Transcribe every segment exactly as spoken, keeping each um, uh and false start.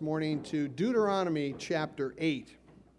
this morning to Deuteronomy chapter eight.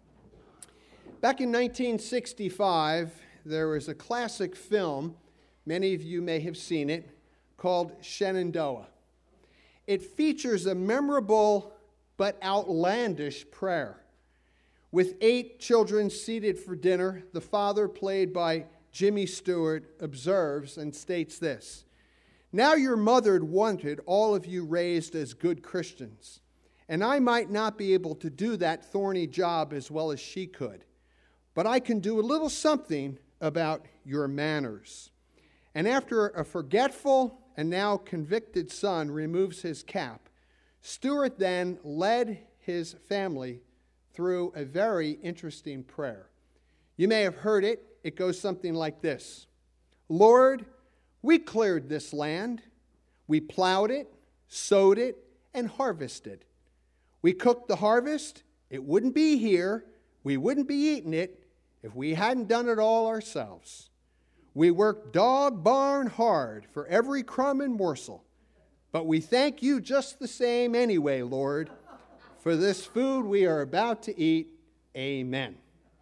Back in nineteen sixty-five, there was a classic film, many of you may have seen it, called Shenandoah. It features a memorable but outlandish prayer. With eight children seated for dinner, the father, played by Jimmy Stewart, observes and states this: "Now your mother wanted all of you raised as good Christians, and I might not be able to do that thorny job as well as she could, but I can do a little something about your manners." And after a forgetful and now convicted son removes his cap, Stewart then led his family through a very interesting prayer. You may have heard it. It goes something like this: "Lord, we cleared this land. We plowed it, sowed it, and harvested. We cooked the harvest. It wouldn't be here. We wouldn't be eating it if we hadn't done it all ourselves. We worked dog barn hard for every crumb and morsel. But we thank you just the same anyway, Lord, for this food we are about to eat. Amen."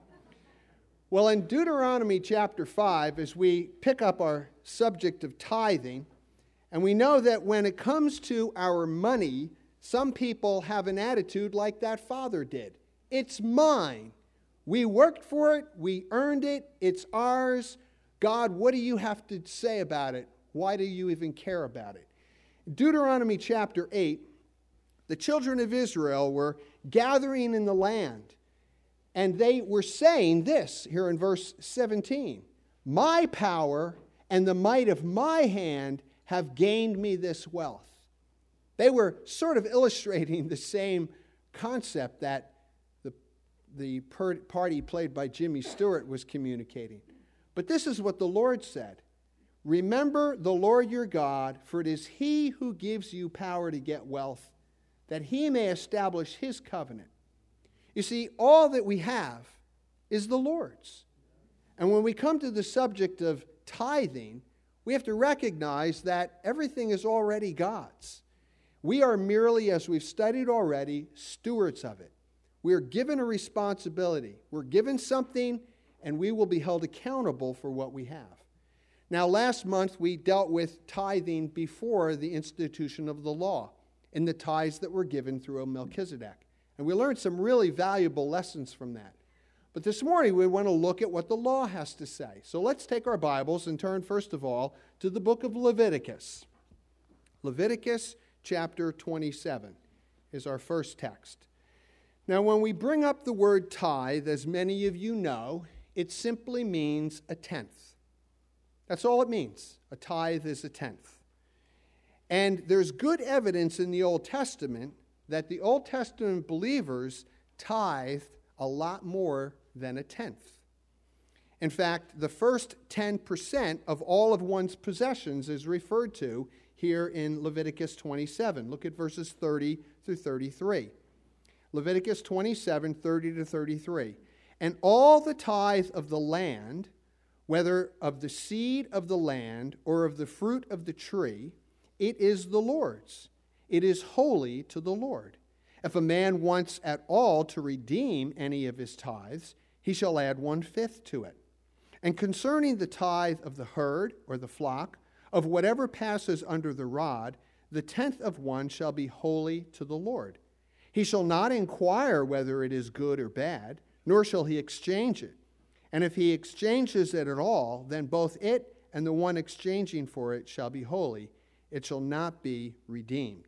Well, in Deuteronomy chapter five, as we pick up our subject of tithing, and we know that when it comes to our money, some people have an attitude like that father did. It's mine. We worked for it. We earned it. It's ours. God, what do you have to say about it? Why do you even care about it? Deuteronomy chapter eight, the children of Israel were gathering in the land, and they were saying this here in verse seventeen: "My power and the might of my hand have gained me this wealth." They were sort of illustrating the same concept that the, the party played by Jimmy Stewart was communicating. But this is what the Lord said: "Remember the Lord your God, for it is he who gives you power to get wealth, that he may establish his covenant." You see, all that we have is the Lord's. And when we come to the subject of tithing, we have to recognize that everything is already God's. We are merely, as we've studied already, stewards of it. We are given a responsibility. We're given something, and we will be held accountable for what we have. Now, last month we dealt with tithing before the institution of the law, in the tithes that were given through Melchizedek. And we learned some really valuable lessons from that. But this morning we want to look at what the law has to say. So let's take our Bibles and turn first of all to the book of Leviticus. Leviticus chapter twenty-seven is our first text. Now, when we bring up the word tithe, as many of you know, it simply means a tenth. That's all it means. A tithe is a tenth. And there's good evidence in the Old Testament that the Old Testament believers tithed a lot more than a tenth. In fact, the first ten percent of all of one's possessions is referred to here in Leviticus twenty-seven. Look at verses thirty through thirty-three. Leviticus twenty-seven, thirty to thirty-three. "And all the tithe of the land, whether of the seed of the land or of the fruit of the tree, it is the Lord's. It is holy to the Lord. If a man wants at all to redeem any of his tithes, he shall add one-fifth to it. And concerning the tithe of the herd or the flock, of whatever passes under the rod, the tenth of one shall be holy to the Lord. He shall not inquire whether it is good or bad, nor shall he exchange it. And if he exchanges it at all, then both it and the one exchanging for it shall be holy. It shall not be redeemed."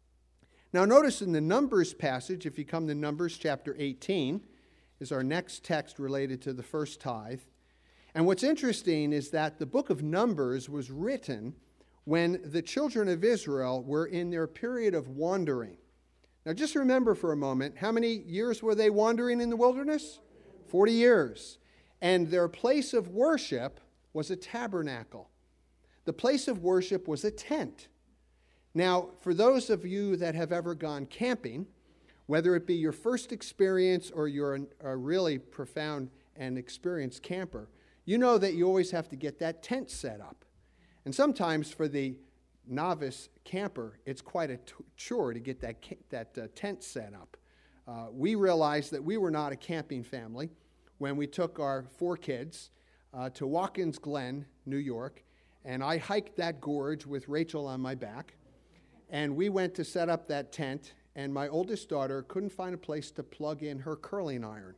Now notice in the Numbers passage, if you come to Numbers chapter eighteen, is our next text related to the first tithe. And what's interesting is that the book of Numbers was written when the children of Israel were in their period of wandering. Now just remember for a moment, how many years were they wandering in the wilderness? Forty years. And their place of worship was a tabernacle. The place of worship was a tent. Now, for those of you that have ever gone camping, whether it be your first experience or you're a really profound and experienced camper, you know that you always have to get that tent set up. And sometimes for the novice camper, it's quite a t- chore to get that, ca- that uh, tent set up. Uh, we realized that we were not a camping family when we took our four kids uh, to Watkins Glen, New York, and I hiked that gorge with Rachel on my back, and we went to set up that tent, and my oldest daughter couldn't find a place to plug in her curling iron.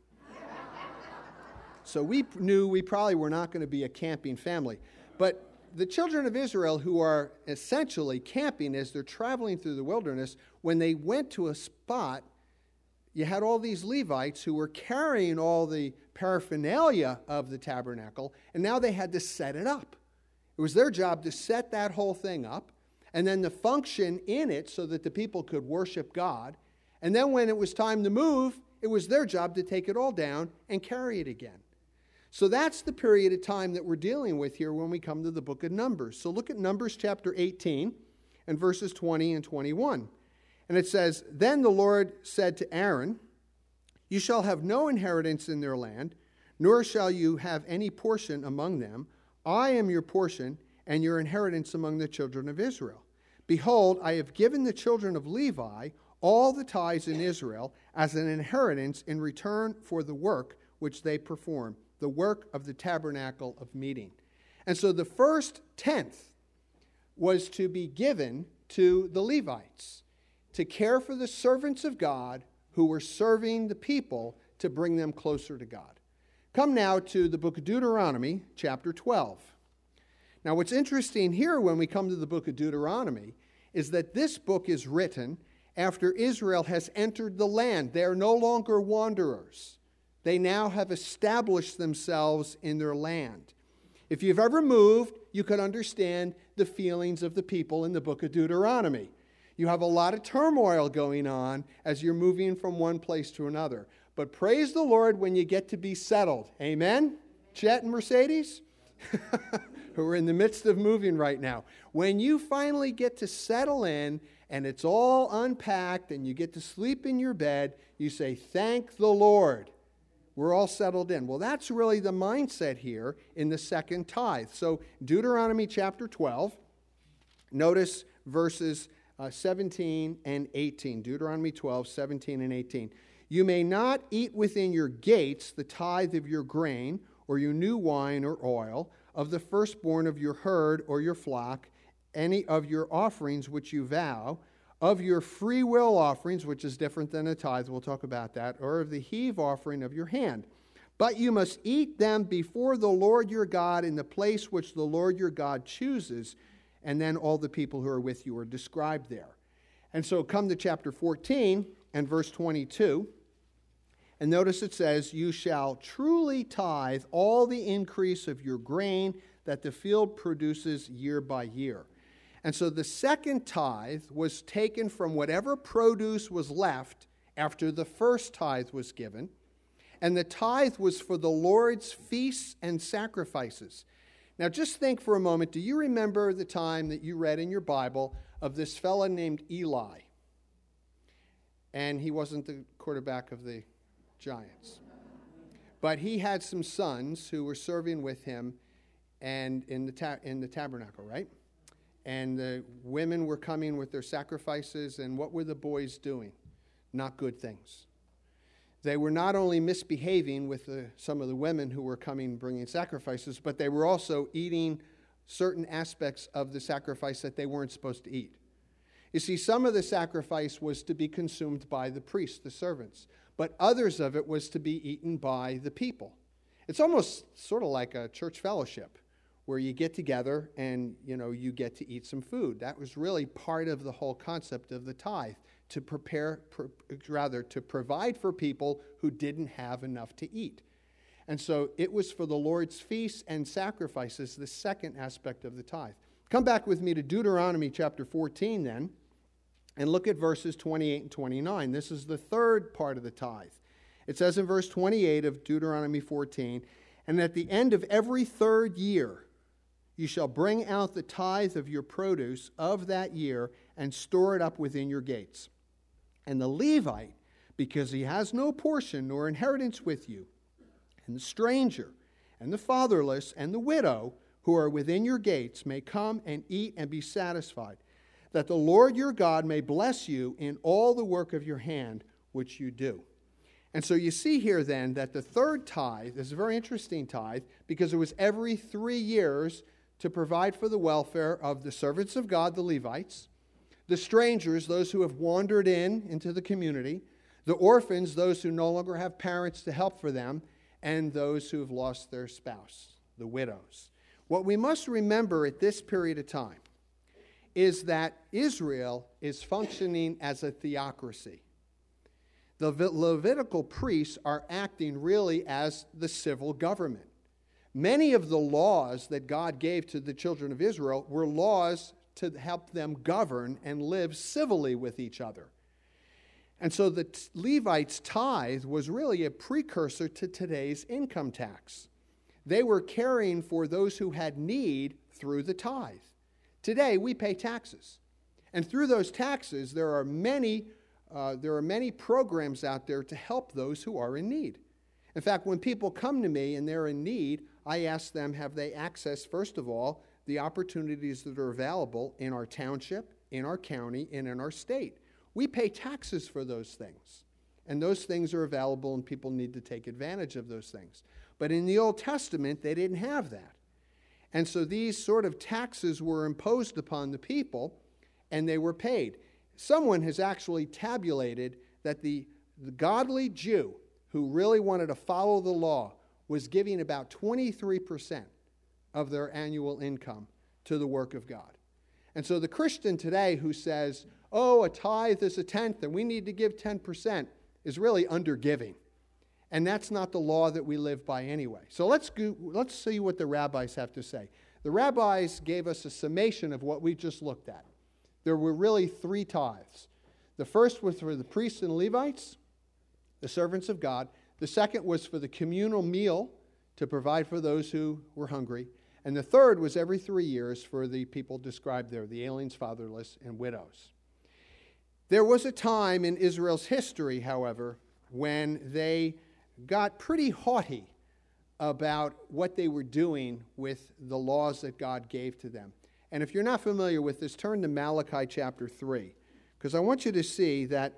So we knew we probably were not going to be a camping family. But the children of Israel, who are essentially camping as they're traveling through the wilderness, when they went to a spot, you had all these Levites who were carrying all the paraphernalia of the tabernacle, and now they had to set it up. It was their job to set that whole thing up, and then to function in it so that the people could worship God. And then when it was time to move, it was their job to take it all down and carry it again. So that's the period of time that we're dealing with here when we come to the book of Numbers. So look at Numbers chapter eighteen and verses twenty and twenty-one. And it says, "Then the Lord said to Aaron, 'You shall have no inheritance in their land, nor shall you have any portion among them. I am your portion and your inheritance among the children of Israel. Behold, I have given the children of Levi all the tithes in Israel as an inheritance in return for the work which they perform, the work of the tabernacle of meeting.'" And so the first tenth was to be given to the Levites to care for the servants of God who were serving the people to bring them closer to God. Come now to the book of Deuteronomy, chapter twelve. Now, what's interesting here when we come to the book of Deuteronomy is that this book is written after Israel has entered the land. They are no longer wanderers. They now have established themselves in their land. If you've ever moved, you can understand the feelings of the people in the book of Deuteronomy. You have a lot of turmoil going on as you're moving from one place to another. But praise the Lord when you get to be settled. Amen? Chet and Mercedes, who are in the midst of moving right now. When you finally get to settle in and it's all unpacked and you get to sleep in your bed, you say, "Thank the Lord. We're all settled in." Well, that's really the mindset here in the second tithe. So Deuteronomy chapter twelve, notice verses uh, seventeen and eighteen. Deuteronomy twelve, seventeen and eighteen. "You may not eat within your gates the tithe of your grain or your new wine or oil, of the firstborn of your herd or your flock, any of your offerings which you vow, of your free will offerings," which is different than a tithe, we'll talk about that, "or of the heave offering of your hand. But you must eat them before the Lord your God in the place which the Lord your God chooses." And then all the people who are with you are described there. And so come to chapter fourteen and verse twenty-two. And notice it says, "You shall truly tithe all the increase of your grain that the field produces year by year." And so the second tithe was taken from whatever produce was left after the first tithe was given. And the tithe was for the Lord's feasts and sacrifices. Now just think for a moment, do you remember the time that you read in your Bible of this fella named Eli? And he wasn't the quarterback of the Giants. But he had some sons who were serving with him and in the ta- in the tabernacle, right? And the women were coming with their sacrifices, and what were the boys doing? Not good things. They were not only misbehaving with the, some of the women who were coming bringing sacrifices, but they were also eating certain aspects of the sacrifice that they weren't supposed to eat. You see, some of the sacrifice was to be consumed by the priests, the servants, but others of it was to be eaten by the people. It's almost sort of like a church fellowship where you get together and, you know, you get to eat some food. That was really part of the whole concept of the tithe, to prepare, pr- rather, to provide for people who didn't have enough to eat. And so it was for the Lord's feasts and sacrifices, the second aspect of the tithe. Come back with me to Deuteronomy chapter fourteen then, and look at verses twenty-eight and twenty-nine. This is the third part of the tithe. It says in verse twenty-eight of Deuteronomy fourteen, "And at the end of every third year, you shall bring out the tithe of your produce of that year and store it up within your gates. And the Levite, because he has no portion nor inheritance with you, and the stranger, and the fatherless, and the widow, who are within your gates may come and eat and be satisfied, that the Lord your God may bless you in all the work of your hand which you do. And so you see here then that the third tithe is a very interesting tithe because it was every three years to provide for the welfare of the servants of God, the Levites, the strangers, those who have wandered in into the community, the orphans, those who no longer have parents to help for them, and those who have lost their spouse, the widows. What we must remember at this period of time is that Israel is functioning as a theocracy. The Levitical priests are acting really as the civil government. Many of the laws that God gave to the children of Israel were laws to help them govern and live civilly with each other. And so the Levites' tithe was really a precursor to today's income tax. They were caring for those who had need through the tithe. Today, we pay taxes. And through those taxes, there are many, uh, there are many programs out there to help those who are in need. In fact, when people come to me and they're in need, I ask them, have they accessed, first of all, the opportunities that are available in our township, in our county, and in our state. We pay taxes for those things. And those things are available and people need to take advantage of those things. But in the Old Testament, they didn't have that. And so these sort of taxes were imposed upon the people and they were paid. Someone has actually tabulated that the, the godly Jew who really wanted to follow the law was giving about twenty-three percent of their annual income to the work of God. And so the Christian today who says, oh, a tithe is a tenth and we need to give ten percent is really undergiving. And that's not the law that we live by anyway. So let's go, let's see what the rabbis have to say. The rabbis gave us a summation of what we just looked at. There were really three tithes. The first was for the priests and Levites, the servants of God. The second was for the communal meal to provide for those who were hungry. And the third was every three years for the people described there, the aliens, fatherless, and widows. There was a time in Israel's history, however, when they got pretty haughty about what they were doing with the laws that God gave to them. And if you're not familiar with this, turn to Malachi chapter three, because I want you to see that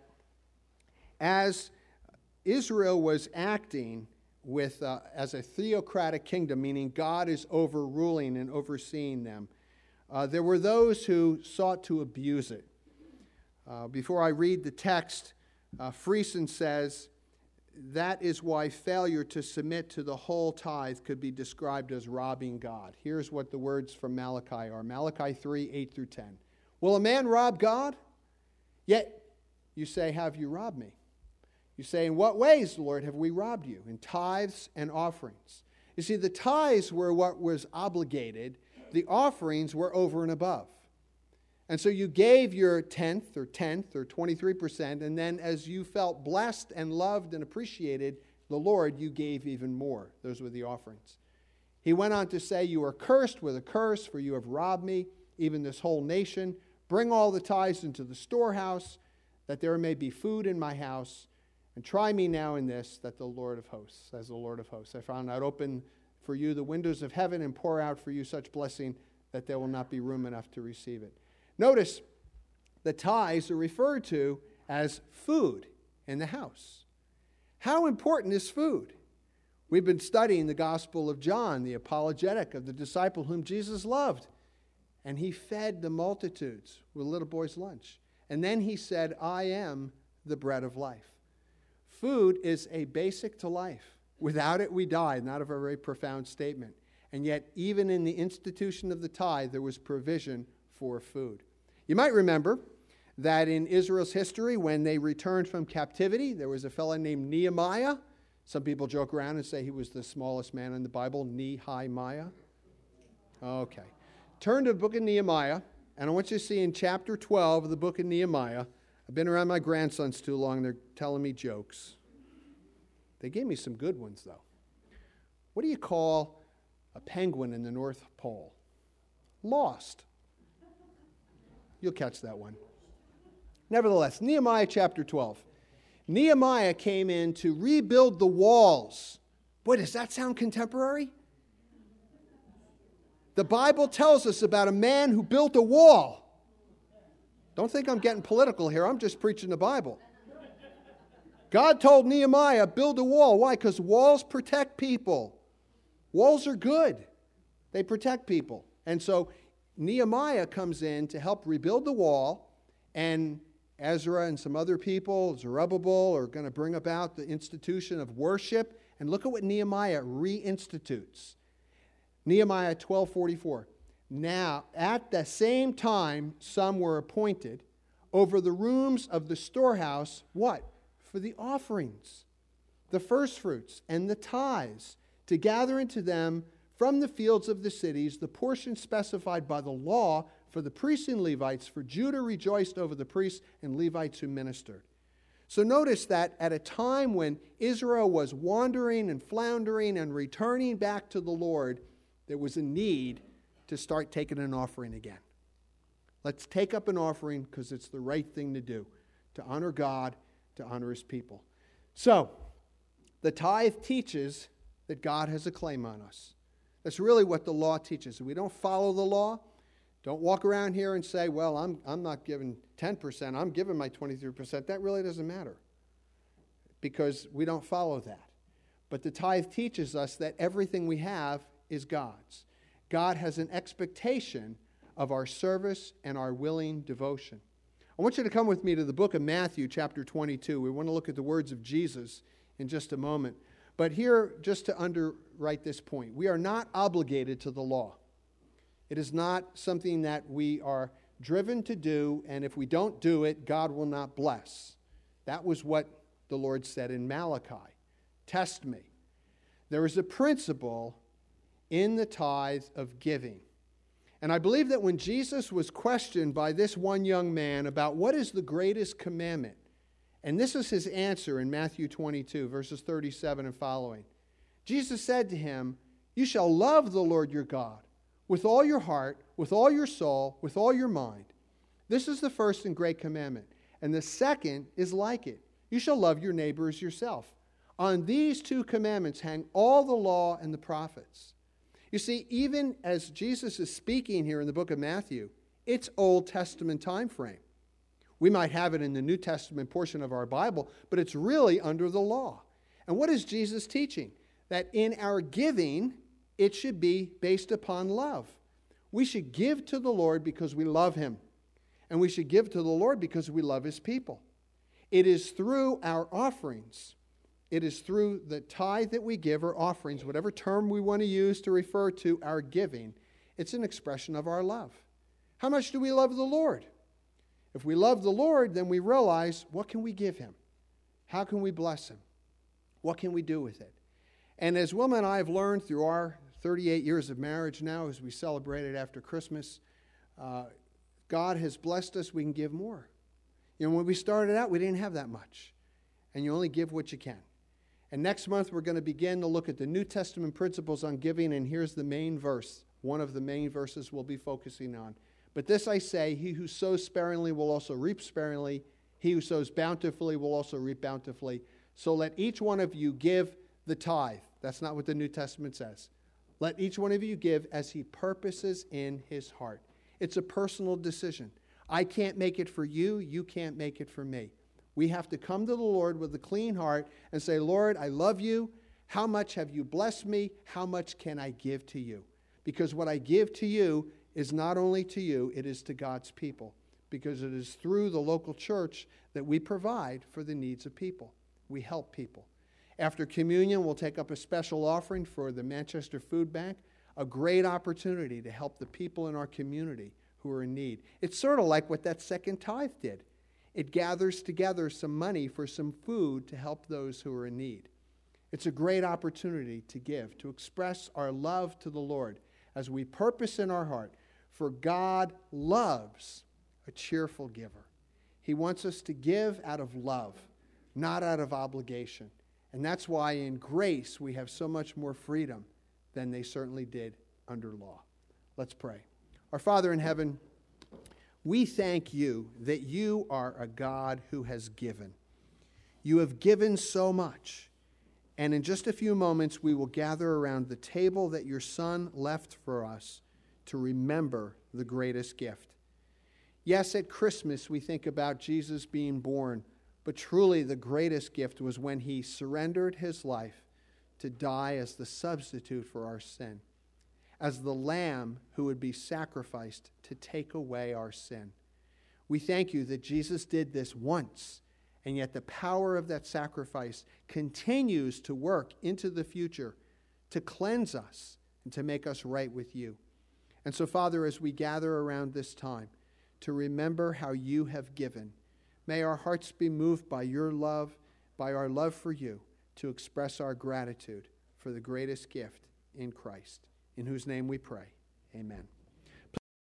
as Israel was acting with uh, as a theocratic kingdom, meaning God is overruling and overseeing them, uh, there were those who sought to abuse it. Uh, before I read the text, uh, Friesen says, that is why failure to submit to the whole tithe could be described as robbing God. Here's what the words from Malachi are. Malachi three, eight through ten. Will a man rob God? Yet you say, have you robbed me? You say, in what ways, Lord, have we robbed you? In tithes and offerings. You see, the tithes were what was obligated. The offerings were over and above. And so you gave your tenth or tenth or twenty-three percent, and then as you felt blessed and loved and appreciated the Lord, you gave even more. Those were the offerings. He went on to say, you are cursed with a curse, for you have robbed me, even this whole nation. Bring all the tithes into the storehouse, that there may be food in my house. And try me now in this, that the Lord of hosts, says the Lord of hosts, I found out open for you the windows of heaven and pour out for you such blessing that there will not be room enough to receive it. Notice the tithes are referred to as food in the house. How important is food? We've been studying the Gospel of John, the apologetic of the disciple whom Jesus loved. And he fed the multitudes with a little boy's lunch. And then he said, I am the bread of life. Food is a basic to life. Without it, we die. Not a very profound statement. And yet, even in the institution of the tithe, there was provision for food. You might remember that in Israel's history, when they returned from captivity, there was a fellow named Nehemiah. Some people joke around and say he was the smallest man in the Bible, Nehemiah. Okay. Turn to the book of Nehemiah, and I want you to see in chapter twelve of the book of Nehemiah. I've been around my grandsons too long. They're telling me jokes. They gave me some good ones, though. What do you call a penguin in the North Pole? Lost. You'll catch that one. Nevertheless, Nehemiah chapter twelve. Nehemiah came in to rebuild the walls. Boy, does that sound contemporary? The Bible tells us about a man who built a wall. Don't think I'm getting political here. I'm just preaching the Bible. God told Nehemiah, build a wall. Why? Because walls protect people. Walls are good. They protect people. And so Nehemiah comes in to help rebuild the wall, and Ezra and some other people, Zerubbabel, are going to bring about the institution of worship. And look at what Nehemiah reinstitutes. Nehemiah twelve forty-four. Now, at the same time, some were appointed over the rooms of the storehouse, what? For the offerings, the firstfruits, and the tithes, to gather into them from the fields of the cities the portion specified by the law for the priests and Levites, for Judah rejoiced over the priests and Levites who ministered. So notice that at a time when Israel was wandering and floundering and returning back to the Lord, there was a need to start taking an offering again. Let's take up an offering because it's the right thing to do, to honor God, to honor His people. So, the tithe teaches that God has a claim on us. That's really what the law teaches. If we don't follow the law, don't walk around here and say, well, I'm, I'm not giving ten percent, I'm giving my twenty-three percent. That really doesn't matter because we don't follow that. But the tithe teaches us that everything we have is God's. God has an expectation of our service and our willing devotion. I want you to come with me to the book of Matthew, chapter twenty-two. We want to look at the words of Jesus in just a moment. But here, just to underwrite this point, we are not obligated to the law. It is not something that we are driven to do, and if we don't do it, God will not bless. That was what the Lord said in Malachi. Test me. There is a principle in the tithe of giving. And I believe that when Jesus was questioned by this one young man about what is the greatest commandment, and this is his answer in Matthew twenty-two, verses thirty-seven and following. Jesus said to him, you shall love the Lord your God with all your heart, with all your soul, with all your mind. This is the first and great commandment. And the second is like it. You shall love your neighbor as yourself. On these two commandments hang all the law and the prophets. You see, even as Jesus is speaking here in the book of Matthew, it's Old Testament time frame. We might have it in the New Testament portion of our Bible, but it's really under the law. And what is Jesus teaching? That in our giving, it should be based upon love. We should give to the Lord because we love Him. And we should give to the Lord because we love His people. It is through our offerings. It is through the tithe that we give, or offerings, whatever term we want to use to refer to our giving. It's an expression of our love. How much do we love the Lord? If we love the Lord, then we realize, what can we give Him? How can we bless Him? What can we do with it? And as Wilma and I have learned through our thirty-eight years of marriage now, as we celebrated after Christmas, uh, God has blessed us, we can give more. You know, when we started out, we didn't have that much. And you only give what you can. And next month, we're going to begin to look at the New Testament principles on giving, and here's the main verse. One of the main verses we'll be focusing on. But this I say, he who sows sparingly will also reap sparingly. He who sows bountifully will also reap bountifully. So let each one of you give the tithe. That's not what the New Testament says. Let each one of you give as he purposes in his heart. It's a personal decision. I can't make it for you. You can't make it for me. We have to come to the Lord with a clean heart and say, Lord, I love you. How much have you blessed me? How much can I give to you? Because what I give to you is not only to you, it is to God's people. Because it is through the local church that we provide for the needs of people. We help people. After communion, we'll take up a special offering for the Manchester Food Bank, a great opportunity to help the people in our community who are in need. It's sort of like what that second tithe did. It gathers together some money for some food to help those who are in need. It's a great opportunity to give, to express our love to the Lord as we purpose in our heart, for God loves a cheerful giver. He wants us to give out of love, not out of obligation. And that's why in grace we have so much more freedom than they certainly did under law. Let's pray. Our Father in heaven, we thank you that you are a God who has given. You have given so much. And in just a few moments, we will gather around the table that your Son left for us to remember the greatest gift. Yes, at Christmas we think about Jesus being born, but truly the greatest gift was when he surrendered his life to die as the substitute for our sin, as the lamb who would be sacrificed to take away our sin. We thank you that Jesus did this once, and yet the power of that sacrifice continues to work into the future to cleanse us and to make us right with you. And so, Father, as we gather around this time to remember how you have given, may our hearts be moved by your love, by our love for you, to express our gratitude for the greatest gift in Christ, in whose name we pray. Amen.